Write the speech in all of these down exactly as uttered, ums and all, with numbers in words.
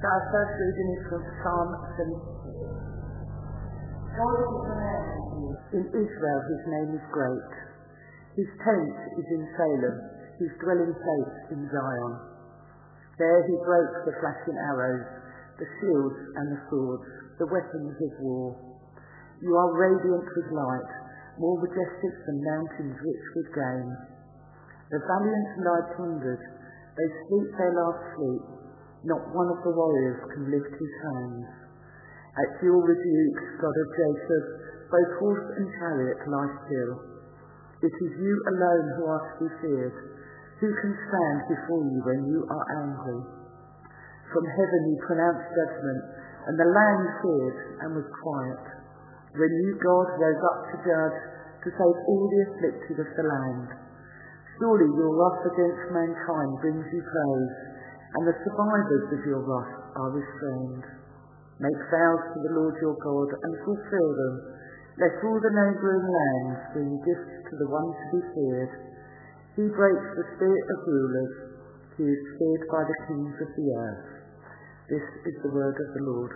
Our first reading is from Psalm seventy-six. God is a man. In Israel his name is great. His tent is in Salem, his dwelling place in Zion. There he broke the flashing arrows, the shields and the swords, the weapons of war. You are radiant with light, more majestic than mountains rich with game. The valiant lie plundered, they sleep their last sleep. Not one of the warriors can lift his hands. At your rebukes, God of Jacob, both horse and chariot lie still. It is you alone who are to be feared. Who can stand before you when you are angry? From heaven you pronounced judgment, and the land feared and was quiet. When you, God, rose up to judge, to save all the afflicted of the land. Surely your wrath against mankind brings you praise, and the survivors of your wrath are restrained. Make vows to the Lord your God and fulfill them. Let all the neighbouring lands bring gifts to the one to be feared. He breaks the spirit of rulers. He is feared by the kings of the earth. This is the word of the Lord.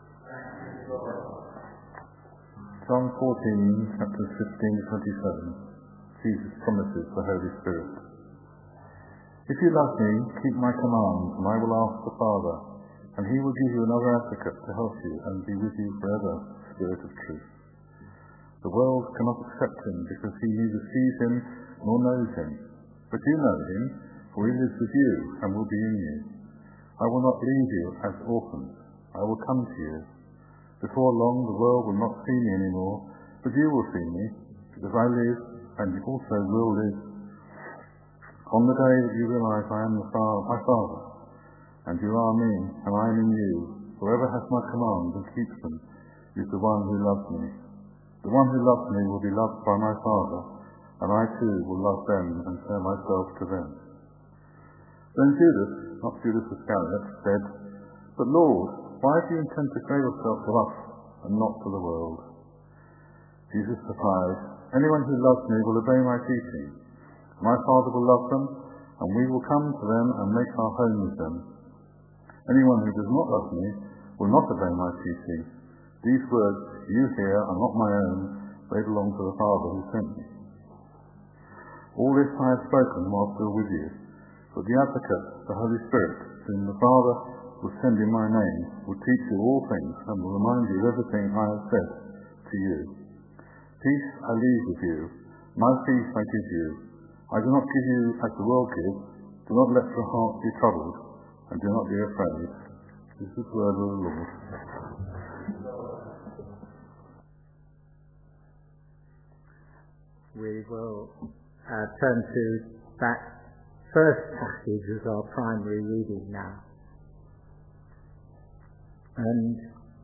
Psalm fourteen, chapters fifteen to twenty-seven. Jesus promises the Holy Spirit. If you love me, keep my commands, and I will ask the Father, and he will give you another advocate to help you and be with you forever, Spirit of truth. The world cannot accept him because he neither sees him nor knows him. But you know him, for he lives with you and will be in you. I will not leave you as orphans. I will come to you. Before long the world will not see me anymore, but you will see me, because I live, and you also will live. On the day that you realize I am the Father, my Father, and you are me, and I am in you, whoever has my commands and keeps them is the one who loves me. The one who loves me will be loved by my Father, and I too will love them and show myself to them. Then Judas, not Judas Iscariot, said, But Lord, why do you intend to show yourself to us and not to the world? Jesus replied, Anyone who loves me will obey my teaching. My Father will love them, and we will come to them and make our home with them. Anyone who does not love me will not obey my teaching. These words you hear are not my own, they belong to the Father who sent me. All this I have spoken while still with you, but the Advocate, the Holy Spirit, whom the Father will send in my name, will teach you all things and will remind you of everything I have said to you. Peace I leave with you, my peace I give you. I do not give you as the world gives. Do not let your heart be troubled, and do not be afraid. This is the word of the Lord. We will uh, turn to that first passage as our primary reading now. And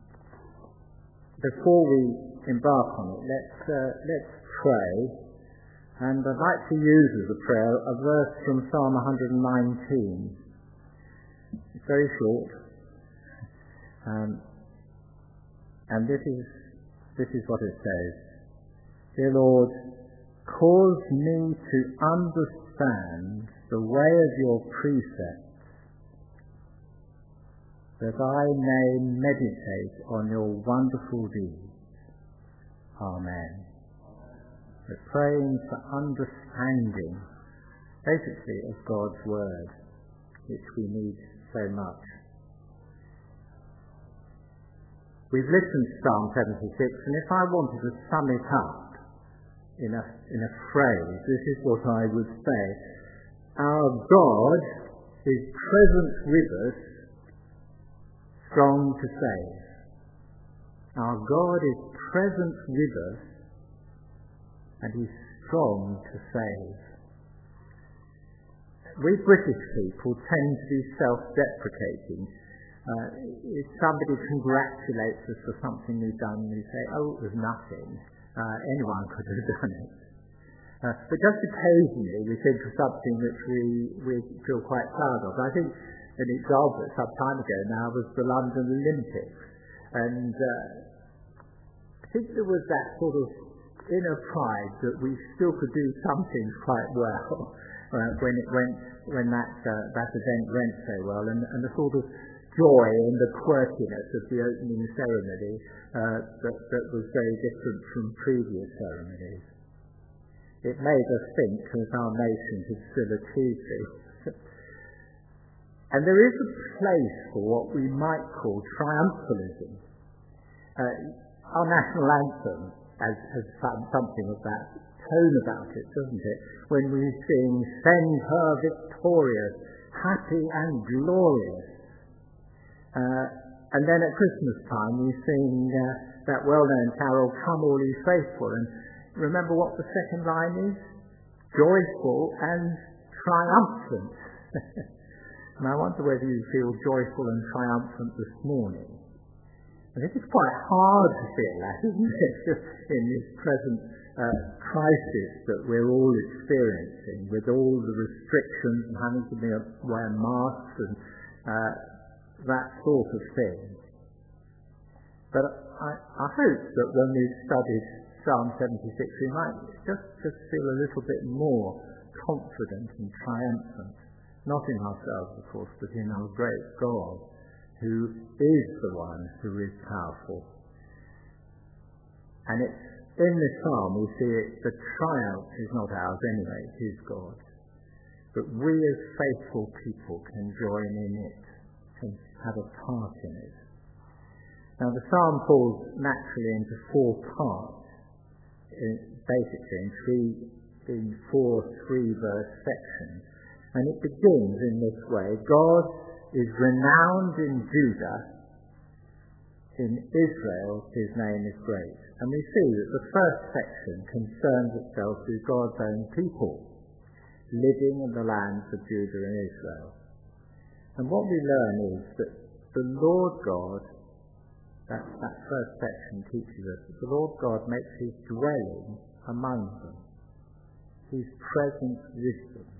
before we embark on it, let's uh, let's pray. And I'd like to use as a prayer a verse from Psalm one nineteen. It's very short, um, and this is this is what it says: Dear Lord, cause me to understand the way of your precepts, that I may meditate on your wonderful deeds. Amen. We're praying for understanding, basically, of God's Word, which we need so much. We've listened to Psalm seventy-six, and if I wanted to sum it up in a, in a phrase, this is what I would say. Our God is present with us, strong to save. Our God is present with us, and he's strong to save. We British people tend to be self-deprecating. Uh, if somebody congratulates us for something we've done, we say, oh, it was nothing. Uh, anyone could have done it. Uh, but just occasionally we think of something which we, we feel quite proud of. I think an example some time ago now was the London Olympics. And uh, I think there was that sort of inner pride that we still could do some things quite well uh, when it went when that uh, that event went so well, and, and the sort of joy in the quirkiness of the opening ceremony uh, that, that was very different from previous ceremonies. It made us think that our nation could still achieve this. And there is a place for what we might call triumphalism. Uh, our national anthem has, has something of that tone about it, doesn't it? When we sing, "Send her victorious, happy and glorious." Uh, and then at Christmas time we sing uh, that well-known carol, "Come all ye faithful." And remember what the second line is? Joyful and triumphant. And I wonder whether you feel joyful and triumphant this morning. I think it's quite hard to feel that, isn't it, in this present uh, crisis that we're all experiencing, with all the restrictions and having to wear masks and uh, that sort of thing. But I, I hope that when we've studied Psalm seventy-six, we might just, just feel a little bit more confident and triumphant, not in ourselves, of course, but in our great God, who is the one who is powerful. And it's in this psalm we see it, the triumph is not ours anyway, it is God's. But we as faithful people can join in it, can have a part in it. Now the psalm falls naturally into four parts, in, basically in three, in four three-verse sections. And it begins in this way: God is renowned in Judah, in Israel his name is great. And we see that the first section concerns itself with God's own people, living in the lands of Judah and Israel. And what we learn is that the Lord God, that, that first section teaches us that the Lord God makes his dwelling among them. He's present with them.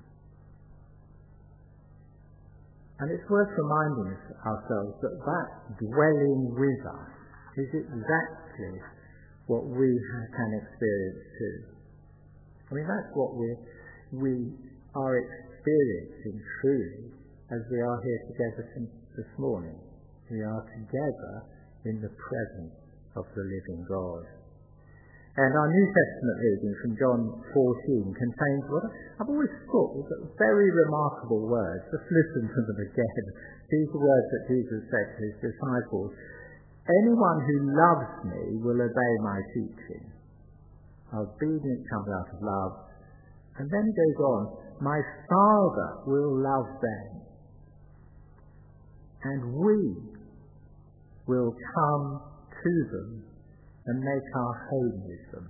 And it's worth reminding ourselves that that dwelling with us is exactly what we can experience too. I mean, that's what we we are experiencing truly as we are here together this morning. We are together in the presence of the living God. And our New Testament reading from John fourteen contains what I've always thought was very remarkable words. Just listen to them again. These are words that Jesus said to his disciples: "Anyone who loves me will obey my teaching." Obedience comes out of love. And then he goes on, "My Father will love them, and we will come to them and make our home with them."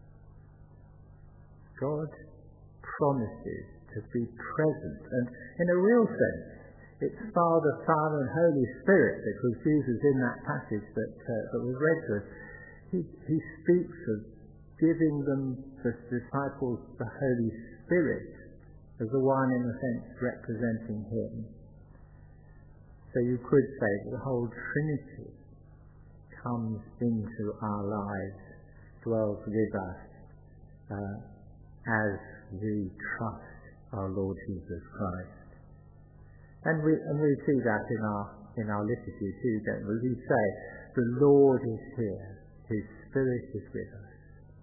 God promises to be present, and in a real sense it's Father, Son and Holy Spirit, because Jesus in that passage that, uh, that was read to us, he, he speaks of giving them, the disciples, the Holy Spirit as the one in a sense representing him. So you could say that the whole Trinity comes into our lives, dwells with us uh, as we trust our Lord Jesus Christ. And we and we see that in our in our liturgy too, don't we? We say, "The Lord is here, his Spirit is with us."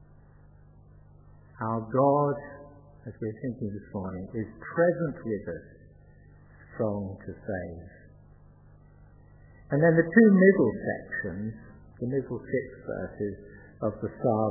Our God, as we're thinking this morning, is present with us, strong to save. And then the two middle sections, the middle six verses of the psalm,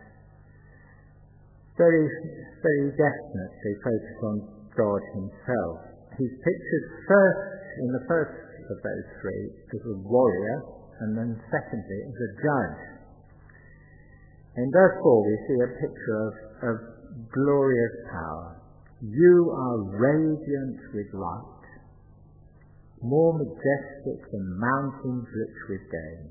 very, very definitely focus on God himself. He's pictured first, in the first of those three, as a warrior, and then secondly as a judge. In verse four we see a picture of, of glorious power. "You are radiant with light, more majestic than mountains rich with game."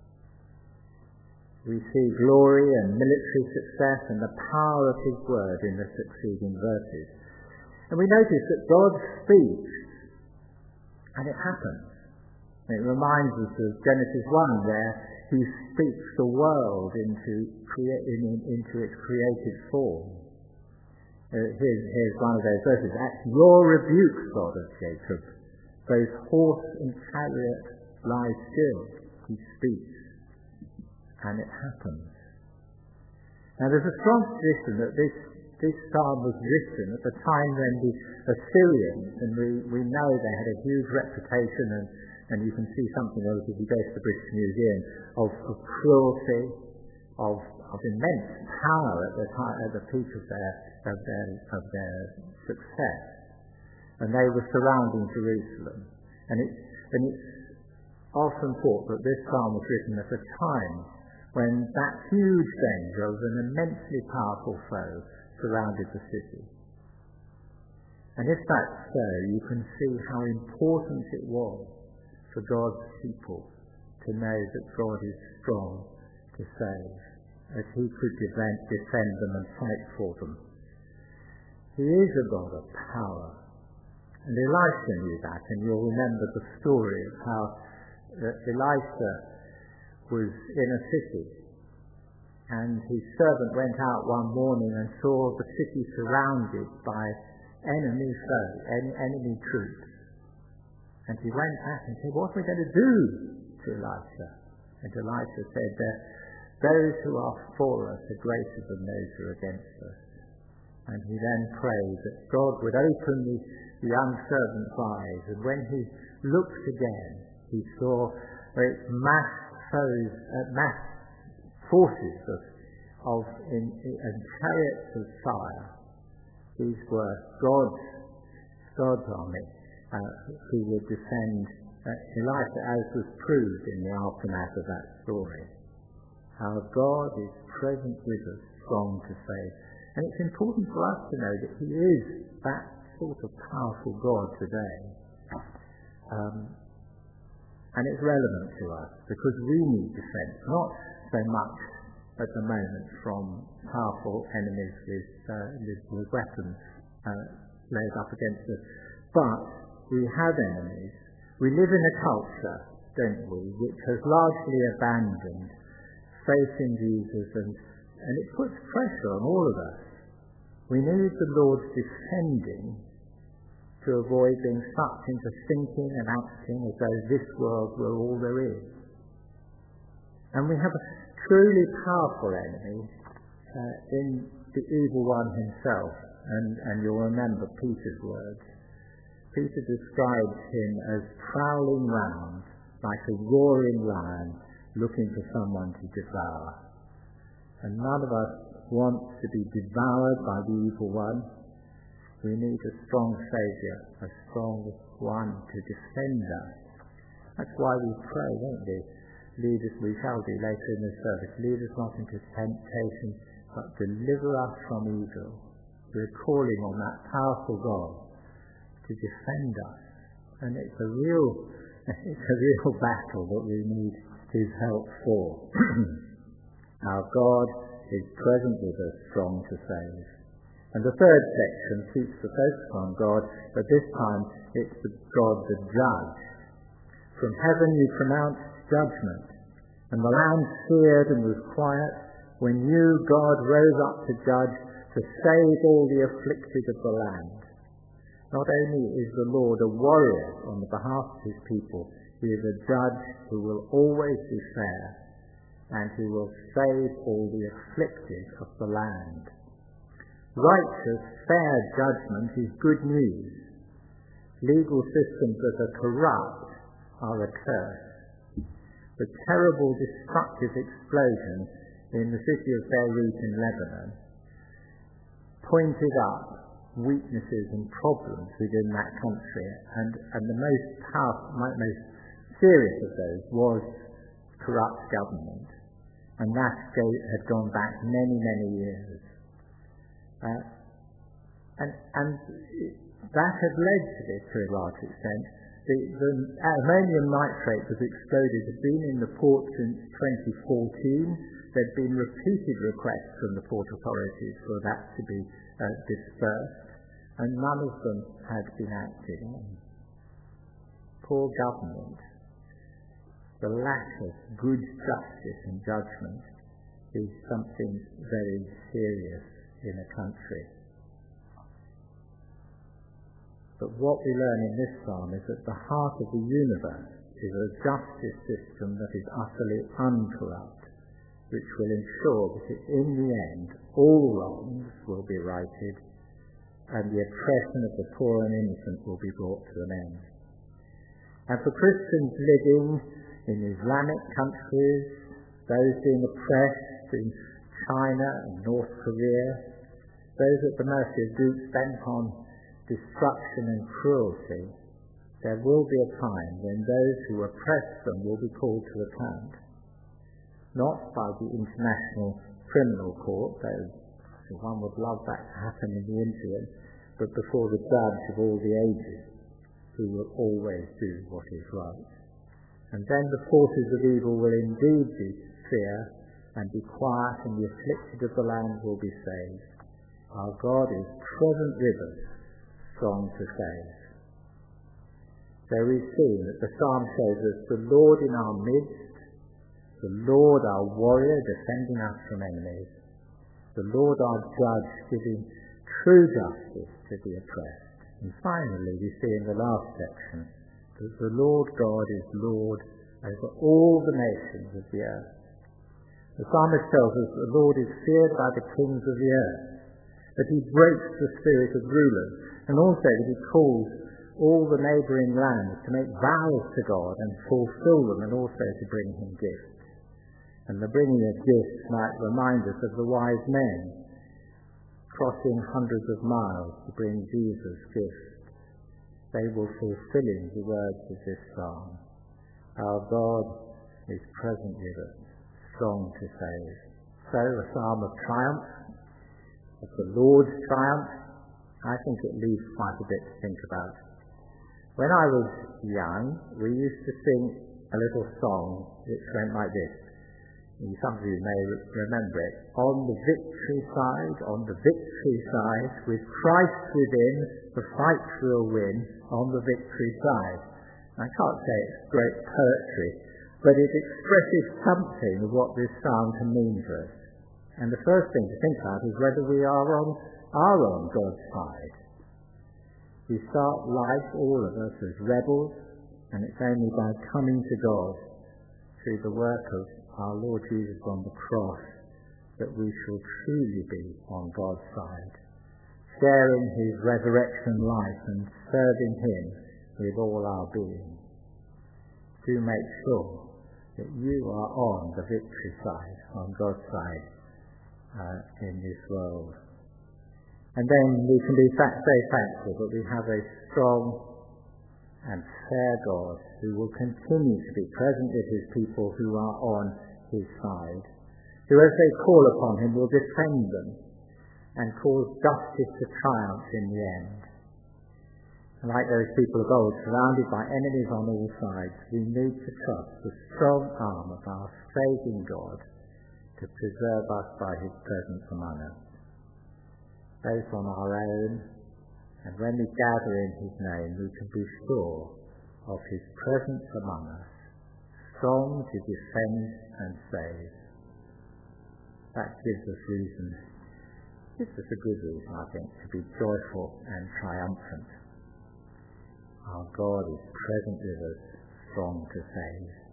We see glory and military success and the power of his word in the succeeding verses. And we notice that God speaks, and it happens. It reminds us of Genesis one, where he speaks the world into, crea- in, into its created form. Uh, here's, here's one of those verses: "At your rebuke, God of Jacob, Both horse and chariot lie still. He speaks, and it happens. Now there's a strong tradition that this, this psalm was written at the time when the Assyrians, and we, we know they had a huge reputation, and, and you can see something of it if you go to the British Museum, of, of cruelty, of, of immense power at the, time, at the peak of their, of, their, of their success. And they were surrounding Jerusalem. And it's, and it's often thought that this psalm was written at a time when that huge danger of an immensely powerful foe surrounded the city. And if that's so, you can see how important it was for God's people to know that God is strong to save, that he could defend, defend them and fight for them. He is a God of power. And Elisha knew that, and you'll remember the story of how uh, Elisha was in a city, and his servant went out one morning and saw the city surrounded by enemy foe, en- enemy troops. And he went back and said, "What are we going to do?" to Elisha. And Elisha said, "Those who are for us are greater than those who are against us." And he then prayed that God would open the, the young servant's eyes, and when he looked again, he saw great mass foes, uh, mass forces of, of in, in chariots of fire. These were God's, God's army uh, who would defend uh, Elisha, as was proved in the aftermath of that story. How God is present with us, strong to save. And it's important for us to know that he is that sort of powerful God today. Um, and it's relevant to us because we need defense, not so much at the moment from powerful enemies with, uh, with, with weapons uh, laid up against us, but we have enemies. We live in a culture, don't we, which has largely abandoned faith in Jesus, and, and it puts pressure on all of us. We need the Lord's defending to avoid being sucked into thinking and acting as though this world were all there is. And we have a truly powerful enemy uh, in the evil one himself. And, and you'll remember Peter's words. Peter describes him as prowling round like a roaring lion looking for someone to devour. And none of us wants to be devoured by the evil one. We need a strong Saviour, a strong one to defend us. That's why we pray, don't we? Lead us, we shall do later in the service, lead us not into temptation, but deliver us from evil. We're calling on that powerful God to defend us. And it's a real, it's a real battle that we need his help for. Our God is present with us, strong to save. And the third section keeps the focus on God, but this time it's the God the judge. From heaven you pronounced judgment, and the land feared and was quiet when you, God, rose up to judge, to save all the afflicted of the land. Not only is the Lord a warrior on the behalf of his people, he is a judge who will always be fair, and who will save all the afflicted of the land. Righteous, fair judgment is good news. Legal systems that are corrupt are a curse. The terrible destructive explosion in the city of Beirut in Lebanon pointed up weaknesses and problems within that country, and, and the most powerful, most serious of those was corrupt government. And that had gone back many, many years. Uh, and, and that had led to this to a large extent. The, the ammonium nitrate was exploded, had been in the port since twenty fourteen. There had been repeated requests from the port authorities for that to be uh, dispersed, and none of them had been acted on. Poor government. The lack of good justice and judgment is something very serious in a country. But what we learn in this psalm is that the heart of the universe is a justice system that is utterly uncorrupt, which will ensure that in the end all wrongs will be righted and the oppression of the poor and innocent will be brought to an end. And for Christians living in Islamic countries, those being oppressed in China and North Korea, those at the mercy of groups bent on destruction and cruelty, there will be a time when those who oppress them will be called to account. Not by the International Criminal Court, though one would love that to happen in the interim, but before the judge of all the ages, who will always do what is right. And then the forces of evil will indeed be fear and be quiet, and the afflicted of the land will be saved. Our God is present with us, strong to save. So we see that the psalm shows us the Lord in our midst, the Lord our warrior defending us from enemies, the Lord our judge giving true justice to the oppressed. And finally we see in the last section that the Lord God is Lord over all the nations of the earth. The psalmist tells us that the Lord is feared by the kings of the earth, that he breaks the spirit of rulers, and also that he calls all the neighbouring lands to make vows to God and fulfil them, and also to bring him gifts. And the bringing of gifts might remind us of the wise men crossing hundreds of miles to bring Jesus gifts. They will fulfill the words of this psalm. Our God is present with us, strong to save. So a psalm of triumph, of the Lord's triumph. I think it leaves quite a bit to think about. When I was young, we used to sing a little song which went like this. Some of you may remember it. On the victory side, on the victory side, with Christ within, the fight we'll win on the victory side. I can't say it's great poetry, but it expresses something of what this psalm can mean for us. And the first thing to think about is whether we are on are on God's side. We start life, all of us, as rebels, and it's only by coming to God through the work of our Lord Jesus on the cross that we shall truly be on God's side, sharing his resurrection life and serving him with all our being. Do make sure that you are on the victory side, on God's side uh, in this world. And then we can be very thankful that we have a strong and fair God who will continue to be present with his people who are on his side, who as they call upon him will defend them and cause justice to triumph in the end. And like those people of old, surrounded by enemies on all sides, we need to trust the strong arm of our saving God to preserve us by his presence among us, both on our own, and when we gather in his name, we can be sure of his presence among us, strong to defend and save. That gives us reason, gives us a good reason, I think, to be joyful and triumphant. Our God is present with us, strong to save.